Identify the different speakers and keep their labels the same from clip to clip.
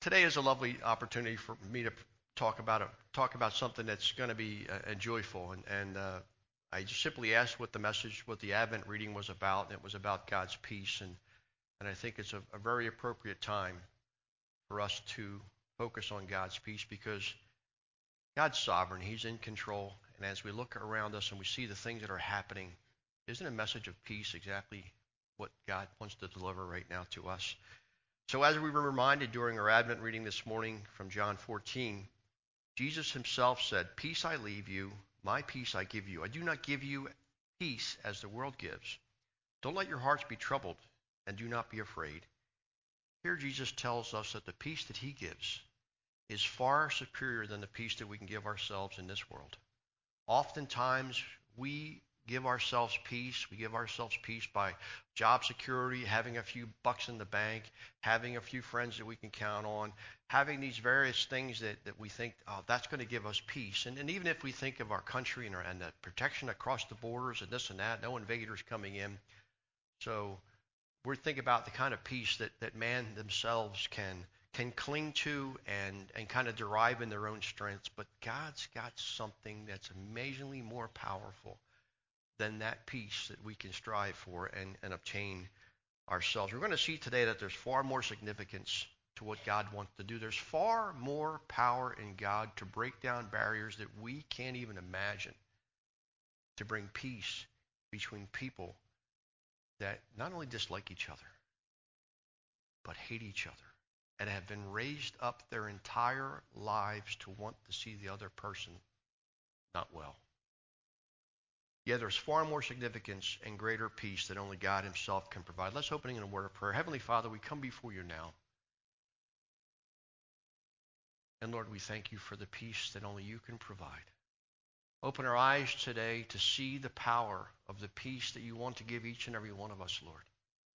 Speaker 1: Today is a lovely opportunity for me to talk about something that's going to be joyful, and I just simply asked what the Advent reading was about, and it was about God's peace, and I think it's a very appropriate time for us to focus on God's peace because God's sovereign, He's in control, and as we look around us and we see the things that are happening, isn't a message of peace exactly what God wants to deliver right now to us? So as we were reminded during our Advent reading this morning from John 14, Jesus himself said, "Peace I leave you, my peace I give you. I do not give you peace as the world gives. Don't let your hearts be troubled, and do not be afraid." Here Jesus tells us that the peace that he gives is far superior than the peace that we can give ourselves in this world. Oftentimes, we give ourselves peace. We give ourselves peace by job security, having a few bucks in the bank, having a few friends that we can count on, having these various things that we think, oh, that's going to give us peace. And even if we think of our country and the protection across the borders and this and that, no invaders coming in. So we're thinking about the kind of peace that man themselves can cling to and kind of derive in their own strengths. But God's got something that's amazingly more powerful than that peace that we can strive for and obtain ourselves. We're going to see today that there's far more significance to what God wants to do. There's far more power in God to break down barriers that we can't even imagine, to bring peace between people that not only dislike each other, but hate each other and have been raised up their entire lives to want to see the other person not well. Yeah, there's far more significance and greater peace that only God himself can provide. Let's open in a word of prayer. Heavenly Father, we come before you now. And Lord, we thank you for the peace that only you can provide. Open our eyes today to see the power of the peace that you want to give each and every one of us, Lord.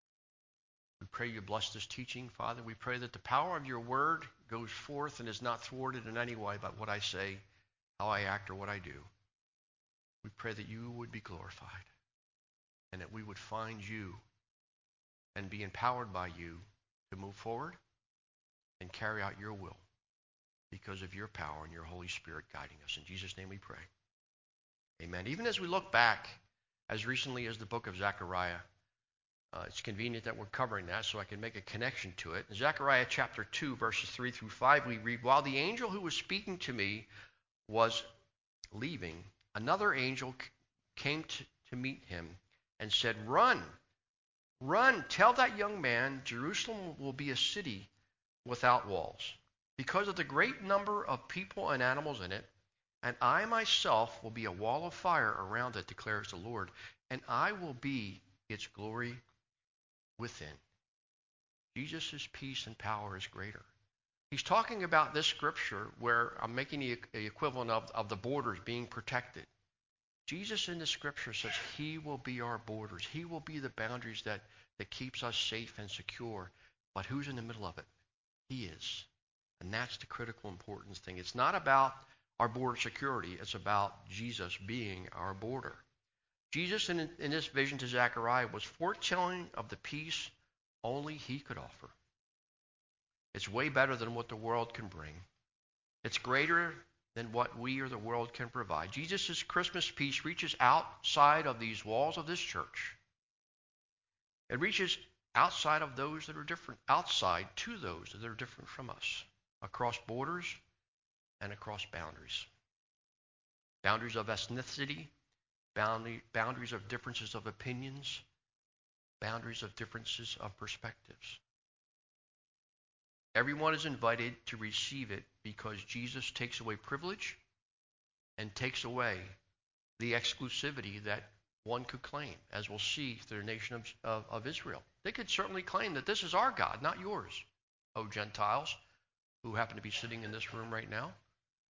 Speaker 1: We pray you bless this teaching, Father. We pray that the power of your word goes forth and is not thwarted in any way by what I say, how I act, or what I do. We pray that you would be glorified and that we would find you and be empowered by you to move forward and carry out your will because of your power and your Holy Spirit guiding us. In Jesus' name we pray. Amen. Even as we look back as recently as the book of Zechariah, it's convenient that we're covering that so I can make a connection to it. In Zechariah chapter 2, verses 3 through 5, we read, "While the angel who was speaking to me was leaving, another angel came to meet him and said, 'Run, run, tell that young man Jerusalem will be a city without walls, because of the great number of people and animals in it, and I myself will be a wall of fire around it, declares the Lord, and I will be its glory within.'" Jesus' peace and power is greater. He's talking about this scripture where I'm making the equivalent of the borders being protected. Jesus in the scripture says he will be our borders. He will be the boundaries that keeps us safe and secure. But who's in the middle of it? He is. And that's the critical importance thing. It's not about our border security. It's about Jesus being our border. Jesus in this vision to Zechariah was foretelling of the peace only he could offer. It's way better than what the world can bring. It's greater than what we or the world can provide. Jesus' Christmas peace reaches outside of these walls of this church. It reaches outside of those that are different, outside to those that are different from us, across borders and across boundaries. Boundaries of ethnicity, boundaries of differences of opinions, boundaries of differences of perspectives. Everyone is invited to receive it because Jesus takes away privilege and takes away the exclusivity that one could claim, as we'll see through the nation of Israel. They could certainly claim that this is our God, not yours, O Gentiles, who happen to be sitting in this room right now.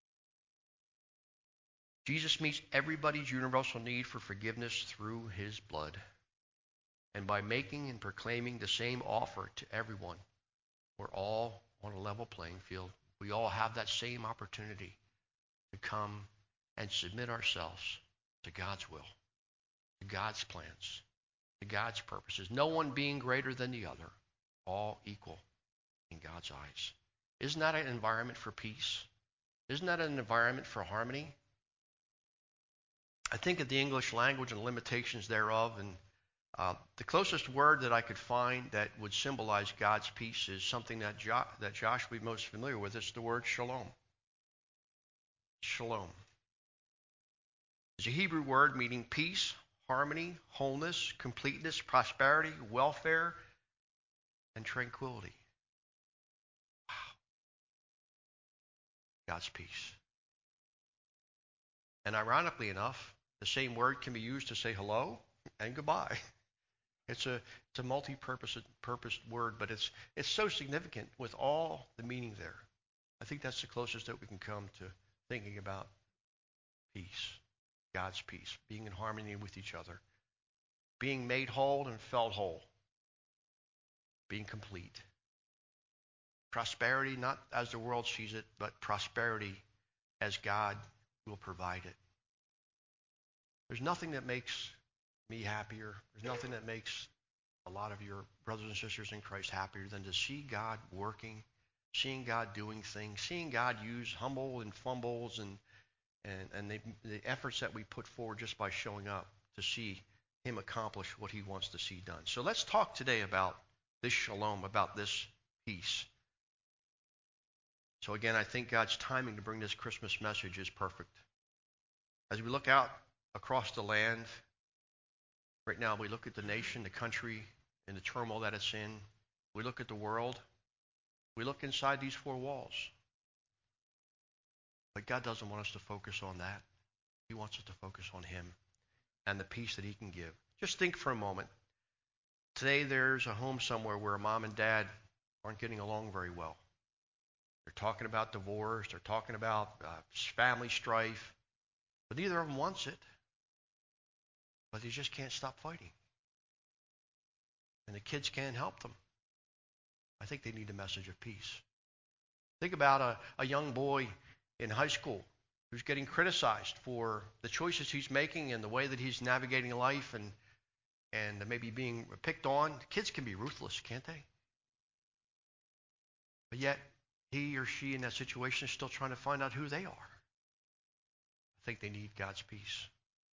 Speaker 1: Jesus meets everybody's universal need for forgiveness through his blood. And by making and proclaiming the same offer to everyone, we're all on a level playing field. We all have that same opportunity to come and submit ourselves to God's will, to God's plans, to God's purposes. No one being greater than the other, all equal in God's eyes. Isn't that an environment for peace? Isn't that an environment for harmony? I think of the English language and limitations thereof, and the closest word that I could find that would symbolize God's peace is something that Josh would be most familiar with. It's the word shalom. Shalom. It's a Hebrew word meaning peace, harmony, wholeness, completeness, prosperity, welfare, and tranquility. Wow. God's peace. And ironically enough, the same word can be used to say hello and goodbye. It's a multi-purpose word, but it's so significant with all the meaning there. I think that's the closest that we can come to thinking about peace, God's peace, being in harmony with each other, being made whole and felt whole, being complete. Prosperity, not as the world sees it, but prosperity as God will provide it. There's nothing that makes me happier. There's nothing that makes a lot of your brothers and sisters in Christ happier than to see God working, seeing God doing things, seeing God use humble and fumbles and the efforts that we put forward just by showing up to see him accomplish what he wants to see done. So let's talk today about this shalom, about this peace. So again, I think God's timing to bring this Christmas message is perfect. As we look out across the land, right now we look at the nation, the country, and the turmoil that it's in. We look at the world. We look inside these four walls. But God doesn't want us to focus on that. He wants us to focus on him and the peace that he can give. Just think for a moment. Today there's a home somewhere where mom and dad aren't getting along very well. They're talking about divorce. They're talking about family strife. But neither of them wants it. But they just can't stop fighting. And the kids can't help them. I think they need a message of peace. Think about a young boy in high school who's getting criticized for the choices he's making and the way that he's navigating life and maybe being picked on. Kids can be ruthless, can't they? But yet, he or she in that situation is still trying to find out who they are. I think they need God's peace.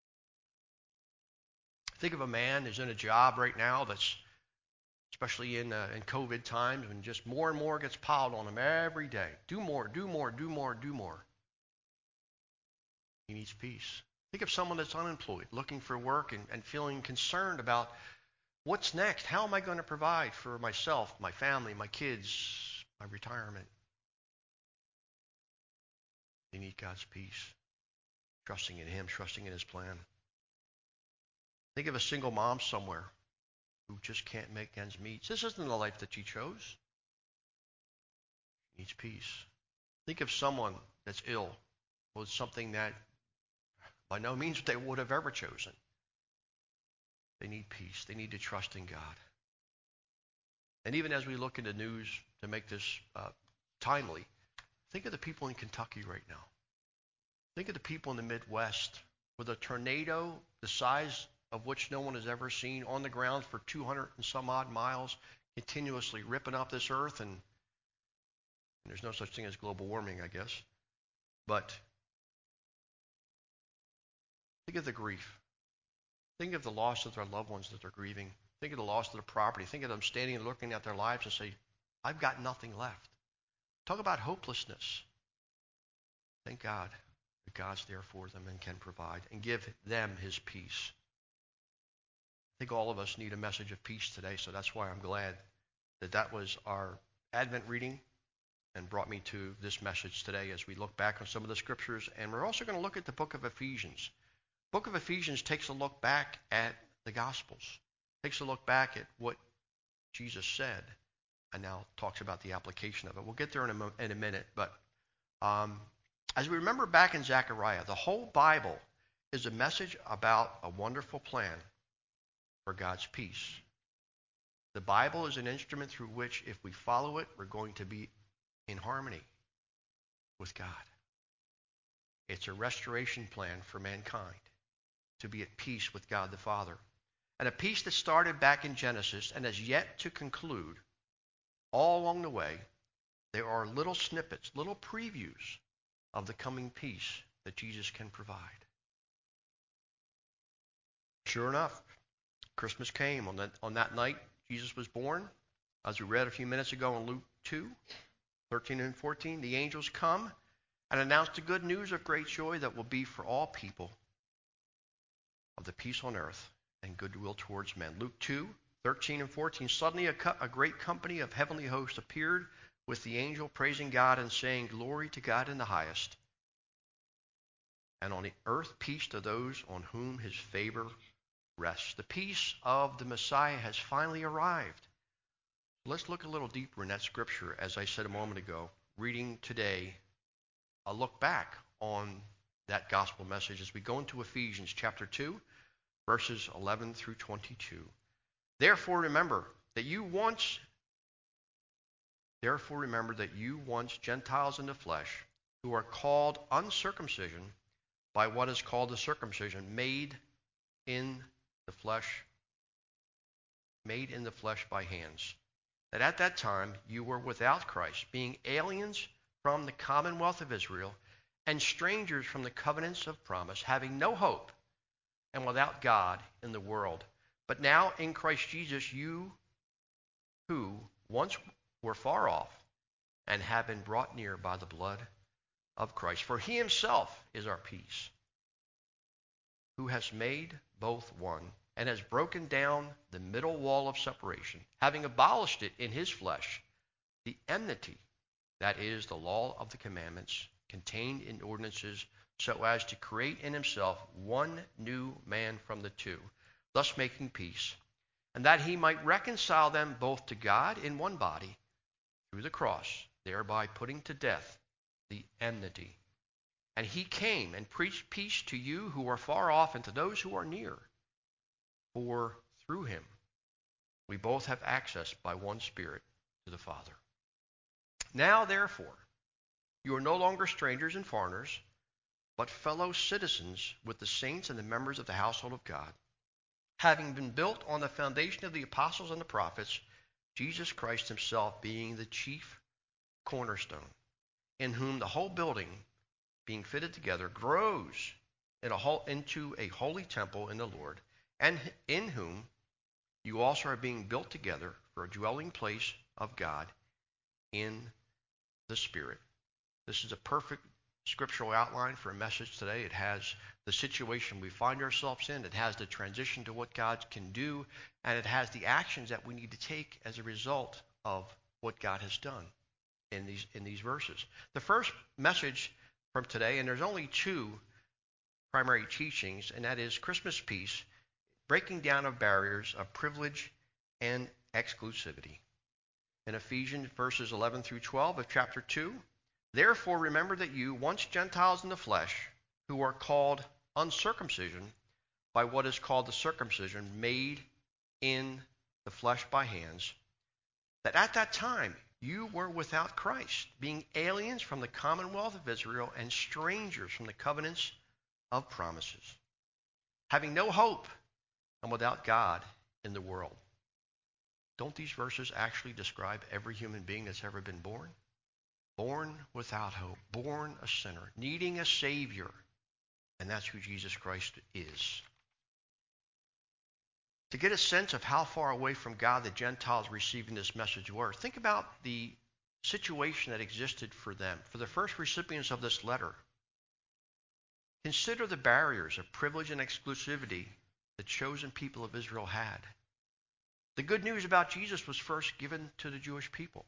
Speaker 1: Think of a man who's in a job right now that's, especially in COVID times, when just more and more gets piled on him every day. Do more, do more, do more, do more. He needs peace. Think of someone that's unemployed, looking for work and feeling concerned about what's next. How am I going to provide for myself, my family, my kids, my retirement? They need God's peace, trusting in him, trusting in his plan. Think of a single mom somewhere who just can't make ends meet. This isn't the life that she chose. She needs peace. Think of someone that's ill with something that by no means they would have ever chosen. They need peace. They need to trust in God. And even as we look into news to make this timely, think of the people in Kentucky right now. Think of the people in the Midwest with a tornado the size of which no one has ever seen on the ground for 200 and some odd miles, continuously ripping up this earth. And there's no such thing as global warming, I guess. But think of the grief. Think of the loss of their loved ones that they're grieving. Think of the loss of their property. Think of them standing and looking at their lives and say, I've got nothing left. Talk about hopelessness. Thank God that God's there for them and can provide and give them his peace. I think all of us need a message of peace today, so that's why I'm glad that was our Advent reading and brought me to this message today as we look back on some of the scriptures. And we're also going to look at the book of Ephesians. The book of Ephesians takes a look back at the Gospels, takes a look back at what Jesus said, and now talks about the application of it. We'll get there in a minute, but as we remember back in Zechariah, the whole Bible is a message about a wonderful plan for God's peace. The Bible is an instrument through which, if we follow it, we're going to be in harmony with God. It's a restoration plan for mankind to be at peace with God the Father. And a peace that started back in Genesis and has yet to conclude all along the way There are little snippets, little previews of the coming peace that Jesus can provide. Sure enough, Christmas came. On that night, Jesus was born. As we read a few minutes ago in Luke 2:13 and 14, the angels come and announce the good news of great joy that will be for all people, of the peace on earth and goodwill towards men. Luke 2:13 and 14, suddenly a great company of heavenly hosts appeared with the angel, praising God and saying, "Glory to God in the highest, and on the earth peace to those on whom his favor rests." The peace of the Messiah has finally arrived. Let's look a little deeper in that scripture, as I said a moment ago, reading today a look back on that gospel message as we go into Ephesians chapter 2, verses 11 through 22. Therefore remember that you once Gentiles in the flesh, who are called uncircumcision by what is called the circumcision, made in the flesh by hands, that at that time you were without Christ, being aliens from the commonwealth of Israel and strangers from the covenants of promise, having no hope and without God in the world. But now in Christ Jesus, you who once were far off and have been brought near by the blood of Christ. For he himself is our peace, who has made both one and has broken down the middle wall of separation, having abolished it in his flesh, the enmity, that is, the law of the commandments contained in ordinances, so as to create in himself one new man from the two, thus making peace, and that he might reconcile them both to God in one body through the cross, thereby putting to death the enmity. And he came and preached peace to you who are far off and to those who are near. For through him we both have access by one Spirit to the Father. Now, therefore, you are no longer strangers and foreigners, but fellow citizens with the saints and the members of the household of God, having been built on the foundation of the apostles and the prophets, Jesus Christ himself being the chief cornerstone, in whom the whole building, being fitted together, grows into a holy temple in the Lord, and in whom you also are being built together for a dwelling place of God in the Spirit. This is a perfect scriptural outline for a message today. It has the situation we find ourselves in. It has the transition to what God can do, and it has the actions that we need to take as a result of what God has done in these verses. The first message from today, and there's only two primary teachings, and that is Christmas peace, breaking down of barriers of privilege and exclusivity. In Ephesians verses 11 through 12 of chapter 2, therefore remember that you, once Gentiles in the flesh, who are called uncircumcision by what is called the circumcision, made in the flesh by hands, that at that time you were without Christ, being aliens from the commonwealth of Israel and strangers from the covenants of promises, having no hope and without God in the world. Don't these verses actually describe every human being that's ever been born? Born without hope, born a sinner, needing a Savior, and that's who Jesus Christ is. To get a sense of how far away from God the Gentiles receiving this message were, think about the situation that existed for them, for the first recipients of this letter. Consider the barriers of privilege and exclusivity the chosen people of Israel had. The good news about Jesus was first given to the Jewish people.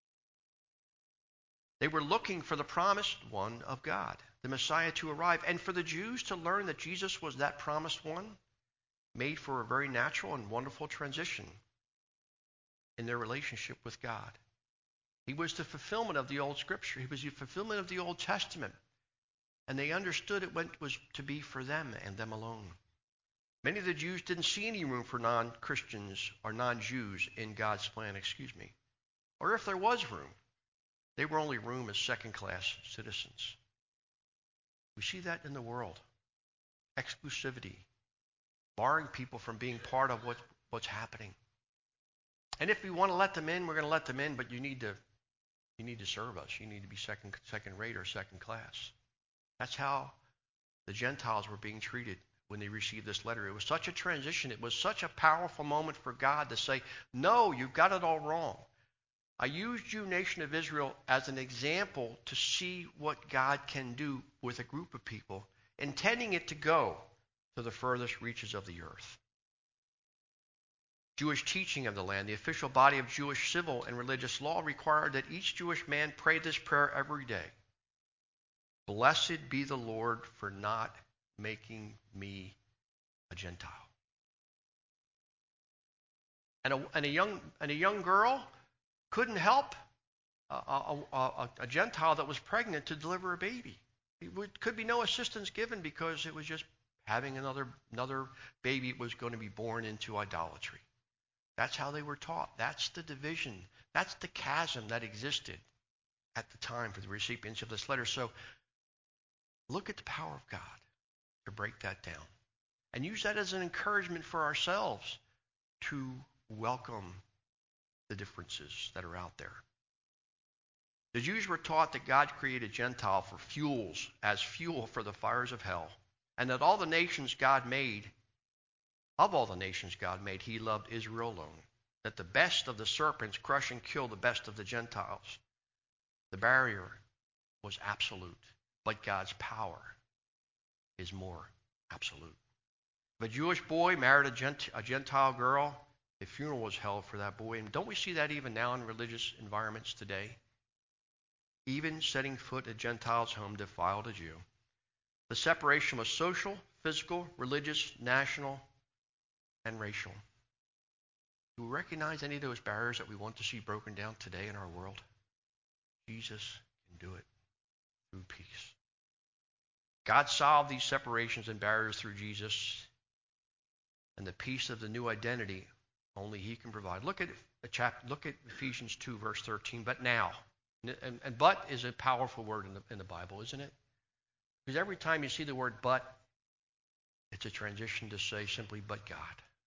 Speaker 1: They were looking for the promised one of God, the Messiah, to arrive, and for the Jews to learn that Jesus was that promised one made for a very natural and wonderful transition in their relationship with God. He was the fulfillment of the old scripture. He was the fulfillment of the Old Testament. And they understood it was to be for them and them alone. Many of the Jews didn't see any room for non-Christians or non-Jews in God's plan, Or if there was room, they were only room as second-class citizens. We see that in the world. Exclusivity. Barring people from being part of what's happening. And if we want to let them in, we're going to let them in, but you need to You need to serve us. You need to be second rate or second class. That's how the Gentiles were being treated when they received this letter. It was such a transition. It was such a powerful moment for God to say, no, you've got it all wrong. I used you, nation of Israel, as an example to see what God can do with a group of people, intending it to go to the furthest reaches of the earth. Jewish teaching of the land, the official body of Jewish civil and religious law, required that each Jewish man pray this prayer every day. Blessed be the Lord for not making me a Gentile. And a young girl couldn't help a Gentile that was pregnant to deliver a baby. Could be no assistance given because it was just having another baby was going to be born into idolatry. That's how they were taught. That's the division. That's the chasm that existed at the time for the recipients of this letter. So look at the power of God to break that down and use that as an encouragement for ourselves to welcome the differences that are out there. The Jews were taught that God created Gentile for fuel for the fires of hell, and that of all the nations God made, he loved Israel alone, that the best of the serpents crush and kill the best of the Gentiles. The barrier was absolute, but God's power is more absolute. If a Jewish boy married a Gentile girl, a funeral was held for that boy. And don't we see that even now in religious environments today? Even setting foot at a Gentile's home defiled a Jew. The separation was social, physical, religious, national, and racial. Do we recognize any of those barriers that we want to see broken down today in our world? Jesus can do it through peace. God solved these separations and barriers through Jesus, and the peace of the new identity only he can provide. Look at Ephesians 2, verse 13. But now, and but is a powerful word in the Bible, isn't it? Because every time you see the word but, it's a transition to say simply, but God.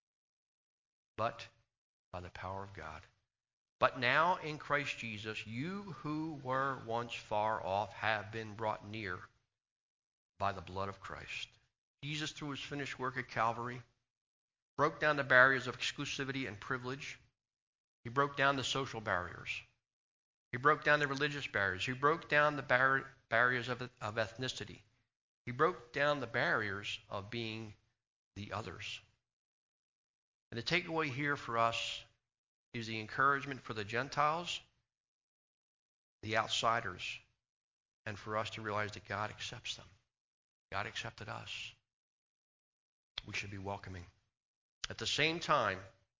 Speaker 1: But by the power of God. But now in Christ Jesus, you who were once far off have been brought near by the blood of Christ. Jesus, through his finished work at Calvary, broke down the barriers of exclusivity and privilege. He broke down the social barriers. He broke down the religious barriers. He broke down the barriers of ethnicity. He broke down the barriers of being the others. And the takeaway here for us is the encouragement for the Gentiles, the outsiders, and for us to realize that God accepts them. God accepted us. We should be welcoming. At the same time,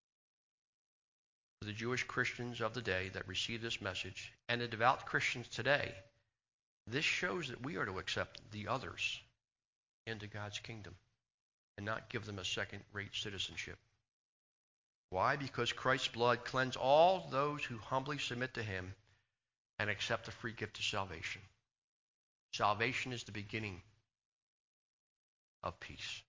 Speaker 1: for the Jewish Christians of the day that receive this message, and the devout Christians today, this shows that we are to accept the others into God's kingdom and not give them a second-rate citizenship. Why? Because Christ's blood cleansed all those who humbly submit to him and accept the free gift of salvation. Salvation is the beginning of peace.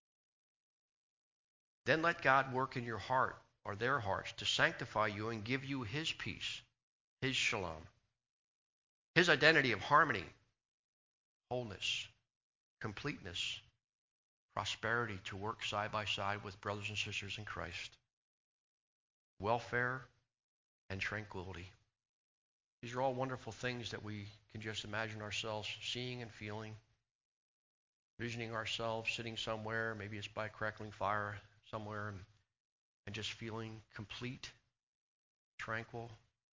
Speaker 1: Then let God work in your heart or their hearts to sanctify you and give you his peace, his shalom, his identity of harmony, wholeness, completeness, prosperity to work side by side with brothers and sisters in Christ, welfare, and tranquility. These are all wonderful things that we can just imagine ourselves seeing and feeling, visioning ourselves sitting somewhere, maybe it's by a crackling fire somewhere, and just feeling complete, tranquil,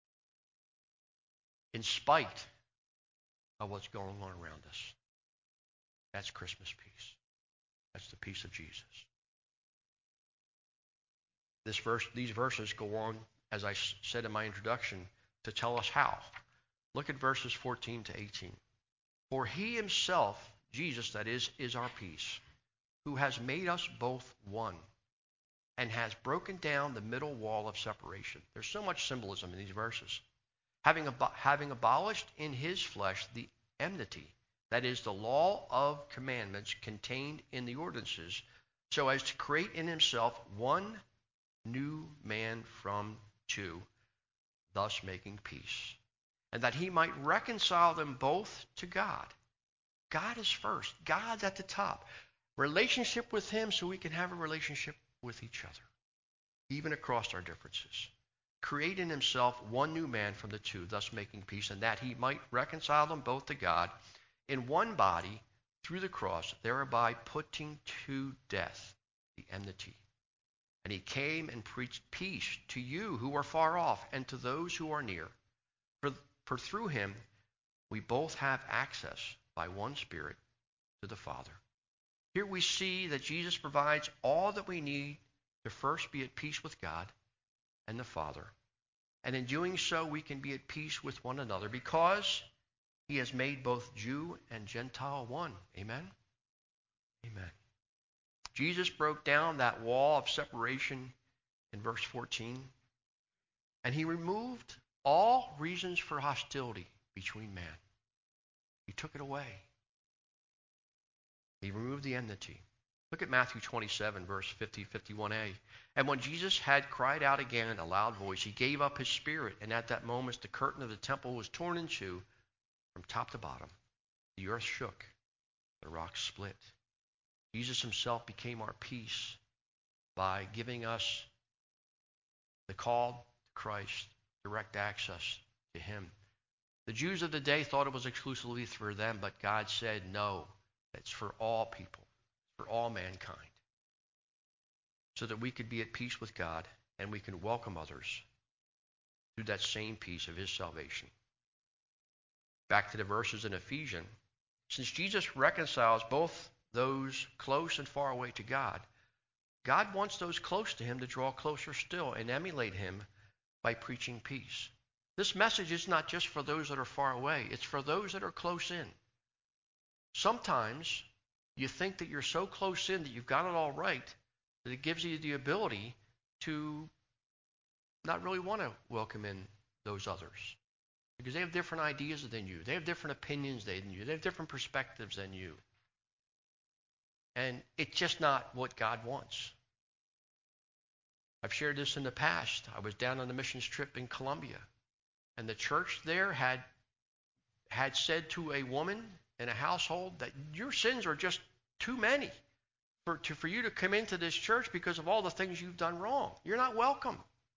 Speaker 1: in spite of what's going on around us. That's Christmas peace. That's the peace of Jesus. These verses go on, as I said in my introduction, to tell us how. Look at verses 14 to 18. For he himself, Jesus that is our peace, who has made us both one, and has broken down the middle wall of separation. There's so much symbolism in these verses. Having abolished in his flesh the enmity, that is, the law of commandments contained in the ordinances, so as to create in himself one new man from two, thus making peace, and that he might reconcile them both to God. God is first. God's at the top. Relationship with him so we can have a relationship with each other, even across our differences. Create in himself one new man from the two, thus making peace, and that he might reconcile them both to God in one body through the cross, thereby putting to death the enmity. And he came and preached peace to you who are far off and to those who are near. For through him we both have access by one Spirit to the Father. Here we see that Jesus provides all that we need to first be at peace with God and the Father. And in doing so, we can be at peace with one another because he has made both Jew and Gentile one. Amen? Amen. Jesus broke down that wall of separation in verse 14, and he removed all reasons for hostility between man. He took it away. He removed the enmity. Look at Matthew 27, verse 50, 51a. And when Jesus had cried out again in a loud voice, he gave up his spirit, and at that moment the curtain of the temple was torn in two from top to bottom. The earth shook, the rocks split. Jesus himself became our peace by giving us the call to Christ, direct access to him. The Jews of the day thought it was exclusively for them, but God said, no, it's for all people, for all mankind, so that we could be at peace with God and we can welcome others through that same peace of his salvation. Back to the verses in Ephesians. Since Jesus reconciles both those close and far away to God, God wants those close to him to draw closer still and emulate him by preaching peace. This message is not just for those that are far away. It's for those that are close in. Sometimes you think that you're so close in that you've got it all right that it gives you the ability to not really want to welcome in those others because they have different ideas than you. They have different opinions than you. They have different perspectives than you. And it's just not what God wants. I've shared this in the past. I was down on a missions trip in Colombia, and the church there had said to a woman in a household that your sins are just too many for you to come into this church because of all the things you've done wrong. You're not welcome.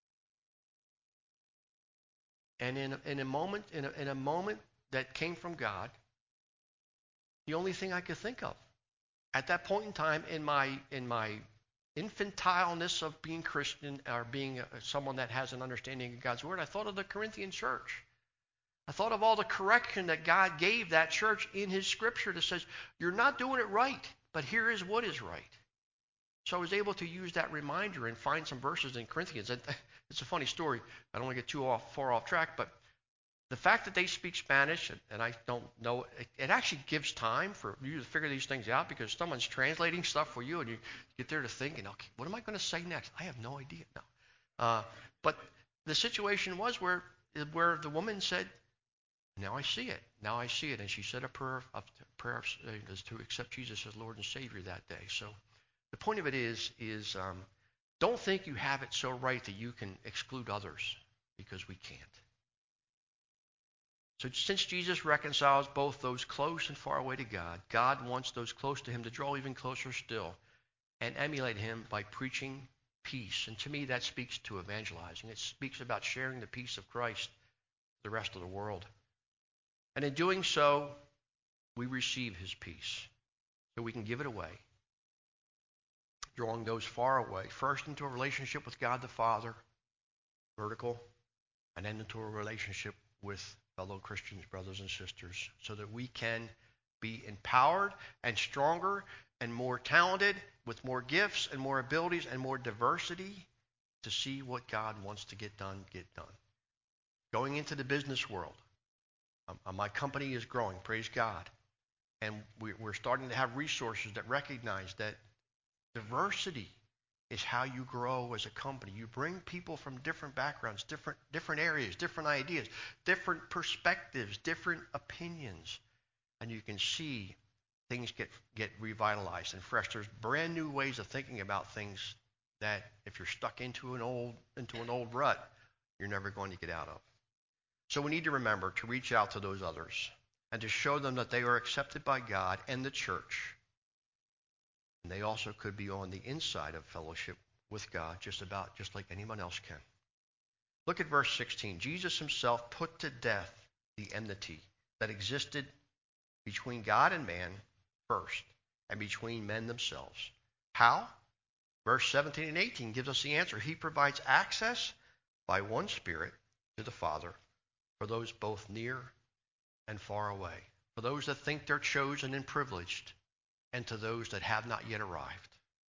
Speaker 1: And in a moment that came from God, the only thing I could think of at that point in time in my infantileness of being Christian or being someone that has an understanding of God's word, I thought of the Corinthian church. I thought of all the correction that God gave that church in his scripture that says, you're not doing it right, but here is what is right. So I was able to use that reminder and find some verses in Corinthians. And it's a funny story. I don't want to get too far off track, but the fact that they speak Spanish, and I don't know, it actually gives time for you to figure these things out because someone's translating stuff for you, and you get there to thinking, okay, what am I going to say next? I have no idea. No. But the situation was where the woman said, now I see it. Now I see it. And she said a prayer to accept Jesus as Lord and Savior that day. So the point of it is don't think you have it so right that you can exclude others, because we can't. So since Jesus reconciles both those close and far away to God, God wants those close to him to draw even closer still and emulate him by preaching peace. And to me, that speaks to evangelizing. It speaks about sharing the peace of Christ with the rest of the world. And in doing so, we receive his peace, so we can give it away, drawing those far away, first into a relationship with God the Father, vertical, and then into a relationship with fellow Christians, brothers and sisters, so that we can be empowered and stronger and more talented with more gifts and more abilities and more diversity to see what God wants to get done. Going into the business world, my company is growing, praise God. And we're starting to have resources that recognize that diversity is how you grow as a company. You bring people from different backgrounds, different areas, different ideas, different perspectives, different opinions. And you can see things get revitalized and fresh. There's brand new ways of thinking about things that if you're stuck into an old rut, you're never going to get out of. So we need to remember to reach out to those others and to show them that they are accepted by God and the church. And they also could be on the inside of fellowship with God just like anyone else can. Look at verse 16. Jesus himself put to death the enmity that existed between God and man first, and between men themselves. How? Verse 17 and 18 gives us the answer. He provides access by one Spirit to the Father for those both near and far away, for those that think they're chosen and privileged, and to those that have not yet arrived,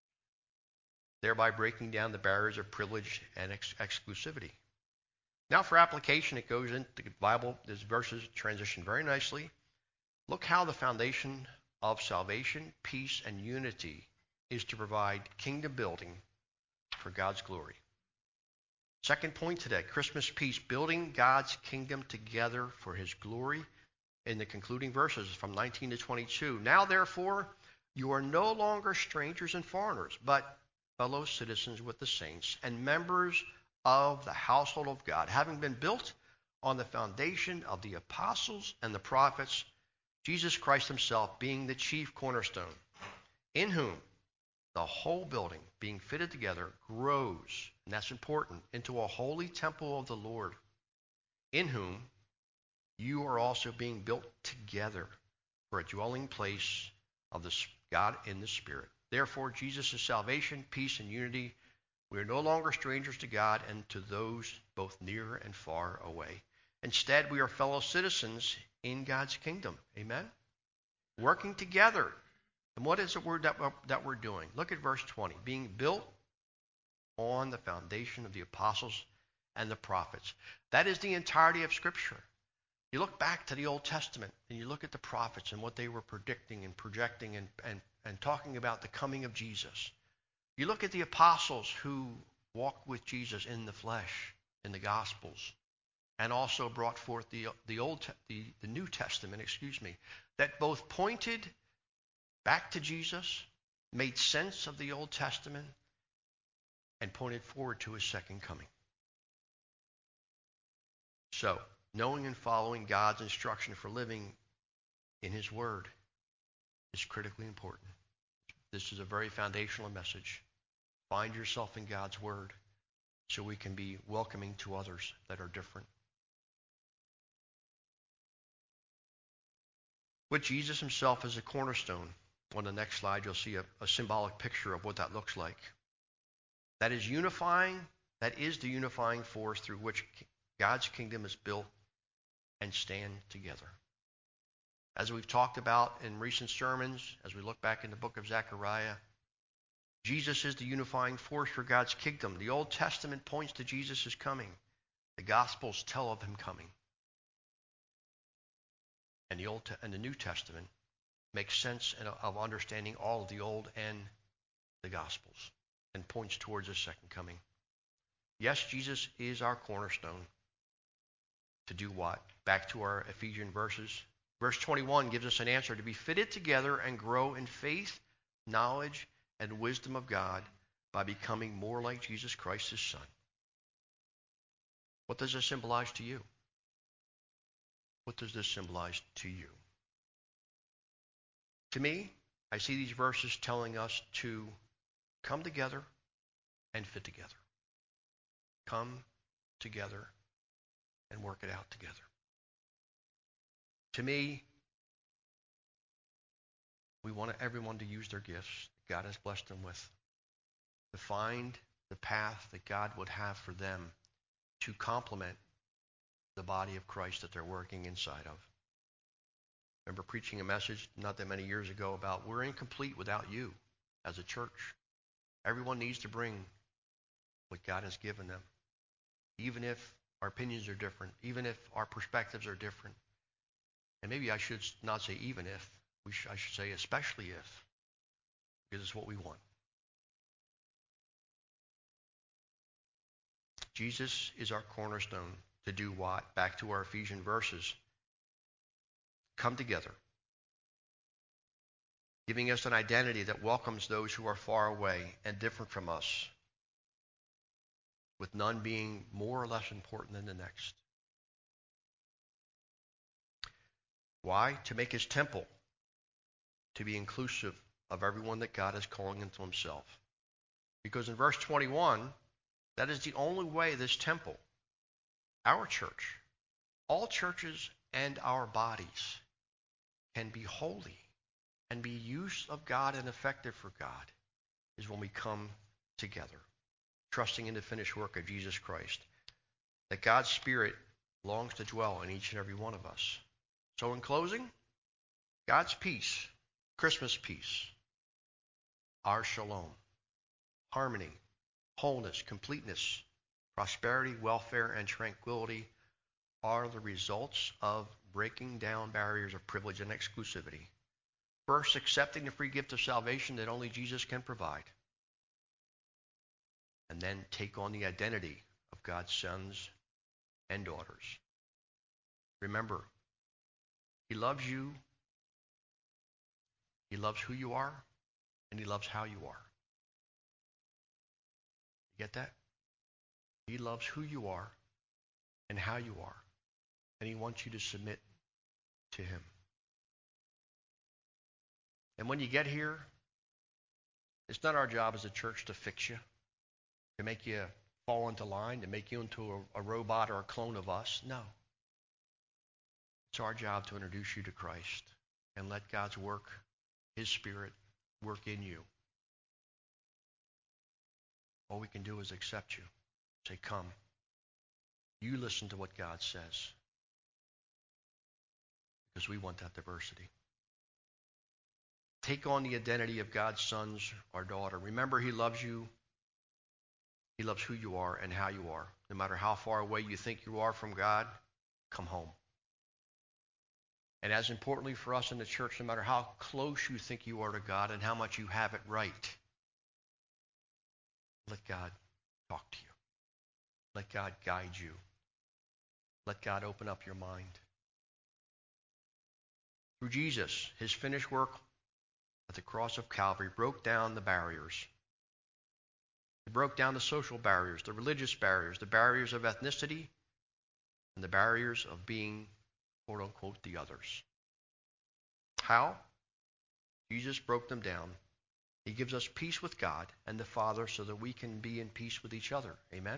Speaker 1: thereby breaking down the barriers of privilege and exclusivity. Now for application, it goes into the Bible. These verses transition very nicely. Look how the foundation of salvation, peace, and unity is to provide kingdom building for God's glory. Second point today, Christmas peace, building God's kingdom together for his glory. In the concluding verses from 19 to 22. Now therefore, you are no longer strangers and foreigners, but fellow citizens with the saints and members of the household of God, having been built on the foundation of the apostles and the prophets, Jesus Christ himself being the chief cornerstone, in whom the whole building, being fitted together, grows, and that's important, into a holy temple of the Lord, in whom you are also being built together for a dwelling place of the God in the Spirit. Therefore, Jesus' salvation, peace, and unity, we are no longer strangers to God and to those both near and far away. Instead, we are fellow citizens in God's kingdom. Amen? Working together. And what is the word that we're doing? Look at verse 20. Being built on the foundation of the apostles and the prophets. That is the entirety of Scripture. You look back to the Old Testament and you look at the prophets and what they were predicting and projecting and talking about the coming of Jesus. You look at the apostles who walked with Jesus in the flesh, in the Gospels, and also brought forth the New Testament, that both pointed back to Jesus, made sense of the Old Testament, and pointed forward to his second coming. So, knowing and following God's instruction for living in his word is critically important. This is a very foundational message. Find yourself in God's word so we can be welcoming to others that are different. With Jesus himself as a cornerstone, on the next slide you'll see a symbolic picture of what that looks like. That is the unifying force through which God's kingdom is built and stand together. As we've talked about in recent sermons, as we look back in the book of Zechariah, Jesus is the unifying force for God's kingdom. The Old Testament points to Jesus' coming. The Gospels tell of him coming. And the New Testament makes sense of understanding all of the Old and the Gospels and points towards his second coming. Yes, Jesus is our cornerstone. To do what? Back to our Ephesian verses. Verse 21 gives us an answer: to be fitted together and grow in faith, knowledge, and wisdom of God by becoming more like Jesus Christ, his Son. What does this symbolize to you? What does this symbolize to you? To me, I see these verses telling us to come together and fit together. Come together and work it out together. To me, we want everyone to use their gifts that God has blessed them with, to find the path that God would have for them to complement the body of Christ that they're working inside of. I remember preaching a message not that many years ago about we're incomplete without you as a church. Everyone needs to bring what God has given them, even if our opinions are different, even if our perspectives are different. And maybe I should not say even if, I should say especially if, because it's what we want. Jesus is our cornerstone to do what? Back to our Ephesian verses. Come together, giving us an identity that welcomes those who are far away and different from us, with none being more or less important than the next. Why? To make his temple to be inclusive of everyone that God is calling into himself. Because in verse 21, that is the only way this temple, our church, all churches and our bodies can be holy and be used of God and effective for God is when we come together, trusting in the finished work of Jesus Christ, that God's Spirit longs to dwell in each and every one of us. So in closing, God's peace, Christmas peace, our shalom, harmony, wholeness, completeness, prosperity, welfare, and tranquility are the results of breaking down barriers of privilege and exclusivity. First, accepting the free gift of salvation that only Jesus can provide. And then take on the identity of God's sons and daughters. Remember, he loves you, he loves who you are, and he loves how you are. You get that? He loves who you are and how you are, and he wants you to submit to him. And when you get here, it's not our job as a church to fix you, to make you fall into line, to make you into a robot or a clone of us. No. It's our job to introduce you to Christ and let God's work, his Spirit, work in you. All we can do is accept you. Say, come. You listen to what God says. Because we want that diversity. Take on the identity of God's sons or daughter. Remember, he loves you. He loves who you are and how you are. No matter how far away you think you are from God, come home. And as importantly for us in the church, no matter how close you think you are to God and how much you have it right, let God talk to you. Let God guide you. Let God open up your mind. Through Jesus, his finished work at the cross of Calvary broke down the barriers. It broke down the social barriers, the religious barriers, the barriers of ethnicity, and the barriers of being, quote unquote, the others. How? Jesus broke them down. He gives us peace with God and the Father so that we can be in peace with each other. Amen?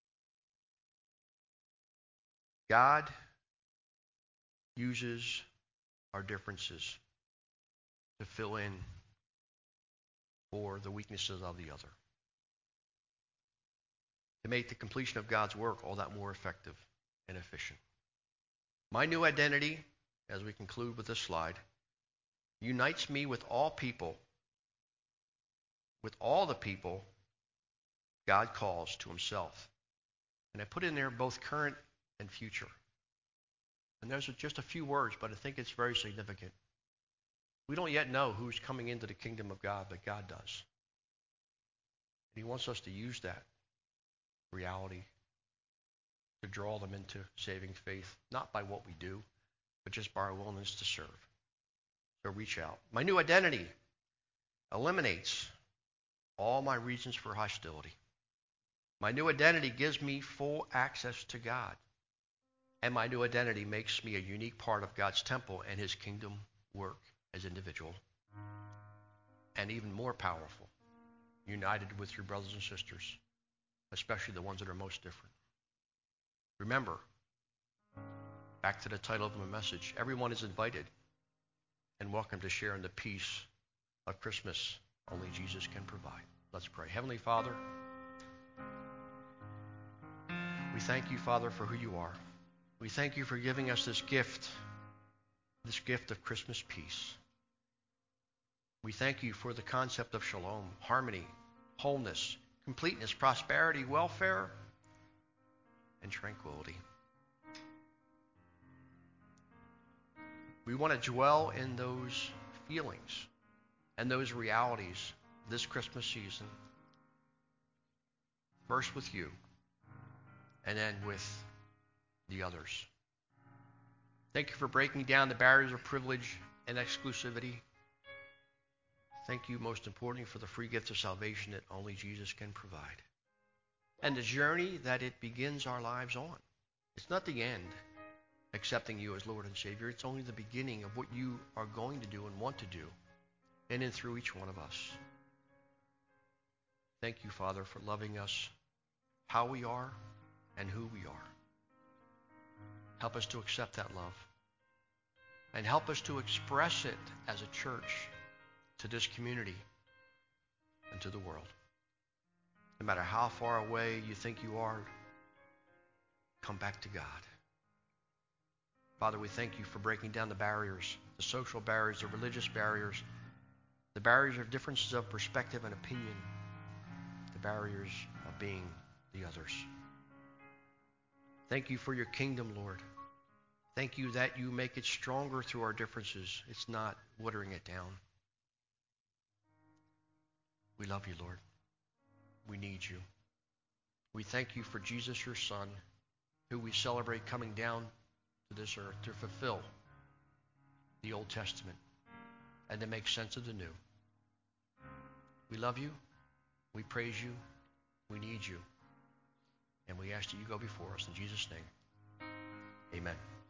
Speaker 1: God uses our differences to fill in for the weaknesses of the other, to make the completion of God's work all that more effective and efficient. My new identity, as we conclude with this slide, unites me with all people, with all the people God calls to himself. And I put in there both current and future. And there's just a few words, but I think it's very significant. We don't yet know who's coming into the kingdom of God, but God does. And he wants us to use that reality to draw them into saving faith, not by what we do, but just by our willingness to serve. So reach out. My new identity eliminates all my reasons for hostility. My new identity gives me full access to God. And my new identity makes me a unique part of God's temple and his kingdom work as individual. And even more powerful, united with your brothers and sisters, especially the ones that are most different. Remember, back to the title of my message, everyone is invited and welcome to share in the peace of Christmas only Jesus can provide. Let's pray. Heavenly Father, we thank you, Father, for who you are. We thank you for giving us this gift of Christmas peace. We thank you for the concept of shalom, harmony, wholeness, completeness, prosperity, welfare, and tranquility. We want to dwell in those feelings and those realities this Christmas season. First with you, and then with the others. Thank you for breaking down the barriers of privilege and exclusivity. Thank you, most importantly, for the free gift of salvation that only Jesus can provide. And the journey that it begins our lives on. It's not the end. accepting you as Lord and Savior. It's only the beginning of what you are going to do and want to do in and through each one of us. Thank you, Father, for loving us how we are and who we are. Help us to accept that love. And help us to express it as a church to this community and to the world. No matter how far away you think you are, come back to God. Father, we thank you for breaking down the barriers, the social barriers, the religious barriers, the barriers of differences of perspective and opinion, the barriers of being the others. Thank you for your kingdom, Lord. Thank you that you make it stronger through our differences. It's not watering it down. We love you, Lord. We need you. We thank you for Jesus, your Son, who we celebrate coming down to this earth to fulfill the Old Testament and to make sense of the new. We love you. We praise you. We need you. And we ask that you go before us. In Jesus' name, amen.